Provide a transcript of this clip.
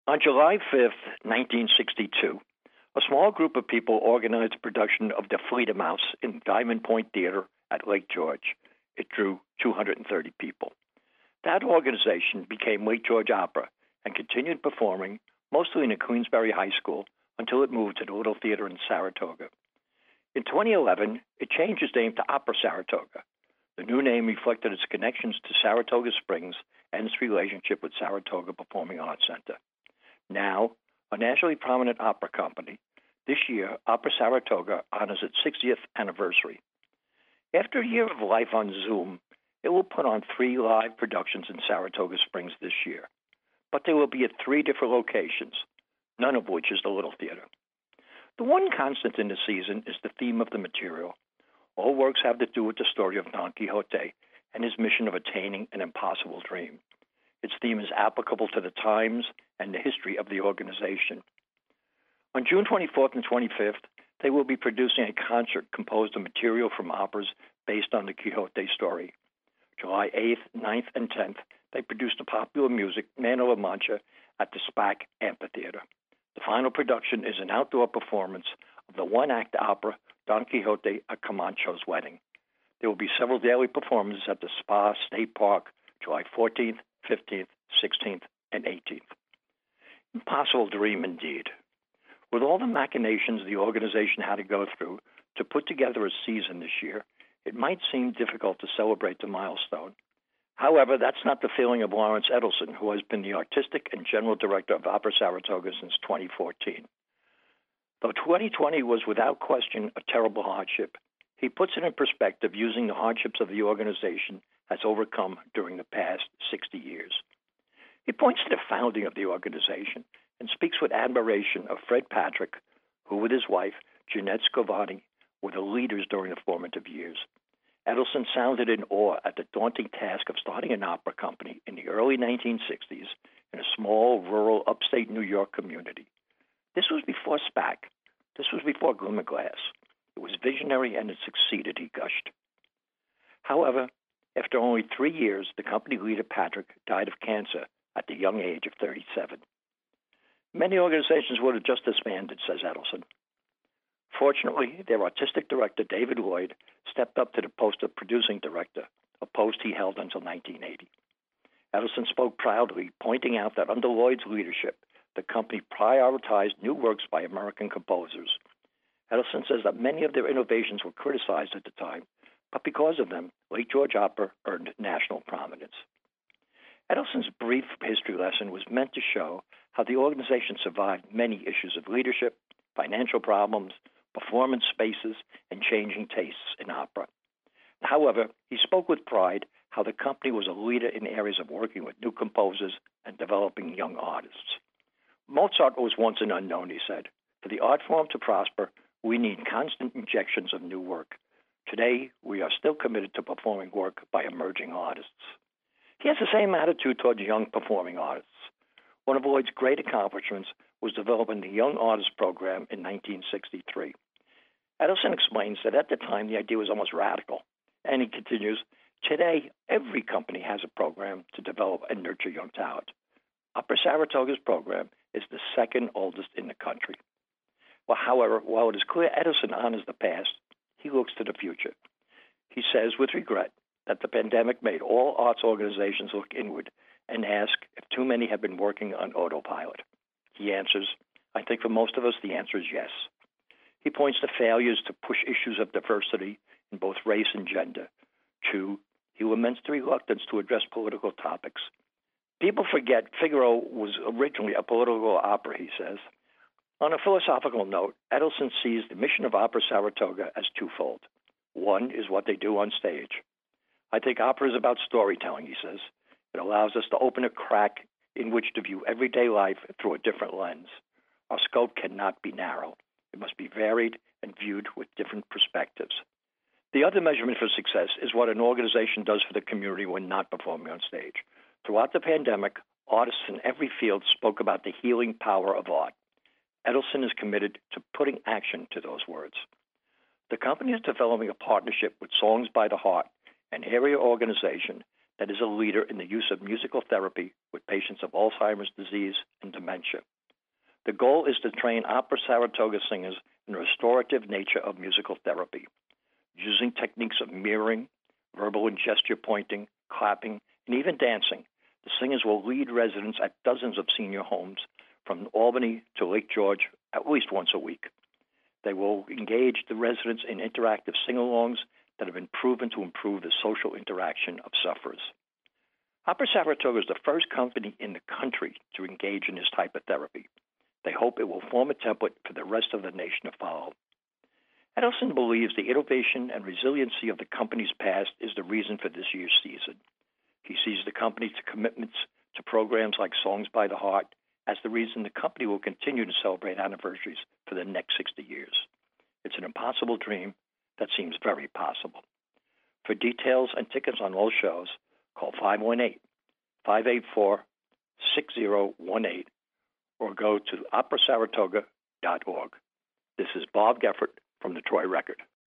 On July 5th, 1962, a small group of people organized the production of the Fledermaus in Diamond Point Theater at Lake George. It drew 230 people. That organization became Lake George Opera and continued performing mostly in the Queensbury High School until it moved to the Little Theater in Saratoga. In 2011, it changed its name to Opera Saratoga. The new name reflected its connections to Saratoga Springs and its relationship with Saratoga Performing Arts Center. Now, a nationally prominent opera company, this year, Opera Saratoga honors its 60th anniversary. After a year of life on Zoom, it will put on 3 live productions in Saratoga Springs this year. But they will be at 3 different locations, none of which is the Little Theater. The one constant in the season is the theme of the material. All works have to do with the story of Don Quixote and his mission of attaining an impossible dream. Its theme is applicable to the times and the history of the organization. On June 24th and 25th, they will be producing a concert composed of material from operas based on the Quixote story. July 8th, 9th, and 10th, they produced the popular music Man of La Mancha at the SPAC Amphitheater. The final production is an outdoor performance of the one-act opera Don Quixote at Camacho's Wedding. There will be several daily performances at the Spa State Park, July 14th, 15th, 16th, and 18th. Impossible dream indeed. With all the machinations the organization had to go through to put together a season this year, it might seem difficult to celebrate the milestone. However, that's not the feeling of Lawrence Edelson, who has been the artistic and general director of Opera Saratoga since 2014. Though 2020 was without question a terrible hardship, he puts it in perspective using the hardships of the organization has overcome during the past 60 years. He points to the founding of the organization and speaks with admiration of Fred Patrick, who with his wife, Jeanette Scovani, were the leaders during the formative years. Edelson sounded in awe at the daunting task of starting an opera company in the early 1960s in a small, rural, upstate New York community. This was before SPAC. This was before Glimmerglass. It was visionary and it succeeded, he gushed. However, after only 3 years, the company leader, Patrick, died of cancer at the young age of 37. Many organizations would have just disbanded, says Edelson. Fortunately, their artistic director, David Lloyd, stepped up to the post of producing director, a post he held until 1980. Edelson spoke proudly, pointing out that under Lloyd's leadership, the company prioritized new works by American composers. Edelson says that many of their innovations were criticized at the time, but because of them, Lake George Opera earned national prominence. Edelson's brief history lesson was meant to show how the organization survived many issues of leadership, financial problems, performance spaces, and changing tastes in opera. However, he spoke with pride how the company was a leader in areas of working with new composers and developing young artists. Mozart was once an unknown, he said. For the art form to prosper, we need constant injections of new work. Today, we are still committed to performing work by emerging artists. He has the same attitude towards young performing artists. One of Lloyd's great accomplishments was developing the Young Artist Program in 1963. Edelson explains that at the time the idea was almost radical. And he continues, today every company has a program to develop and nurture young talent. Opera Saratoga's program is the second oldest in the country. Well, however, while it is clear Edelson honors the past, he looks to the future. He says with regret that the pandemic made all arts organizations look inward and ask if too many have been working on autopilot. He answers, I think for most of us the answer is yes. He points to failures to push issues of diversity in both race and gender. 2, he laments the reluctance to address political topics. People forget Figaro was originally a political opera, he says. On a philosophical note, Edelson sees the mission of Opera Saratoga as twofold. One is what they do on stage. I think opera is about storytelling, he says. It allows us to open a crack in which to view everyday life through a different lens. Our scope cannot be narrow. It must be varied and viewed with different perspectives. The other measurement for success is what an organization does for the community when not performing on stage. Throughout the pandemic, artists in every field spoke about the healing power of art. Edelson is committed to putting action to those words. The company is developing a partnership with Songs by the Heart, an area organization that is a leader in the use of musical therapy with patients of Alzheimer's disease and dementia. The goal is to train Opera Saratoga singers in the restorative nature of musical therapy, using techniques of mirroring, verbal and gesture pointing, clapping, and even dancing. The singers will lead residents at dozens of senior homes from Albany to Lake George at least once a week. They will engage the residents in interactive sing-alongs that have been proven to improve the social interaction of sufferers. Opera Saratoga is the first company in the country to engage in this type of therapy. They hope it will form a template for the rest of the nation to follow. Edelson believes the innovation and resiliency of the company's past is the reason for this year's season. He sees the company's commitments to programs like Songs by the Heart as the reason the company will continue to celebrate anniversaries for the next 60 years. It's an impossible dream that seems very possible. For details and tickets on all shows, call 518-584-6018 or go to operasaratoga.org. This is Bob Geffert from the Troy Record.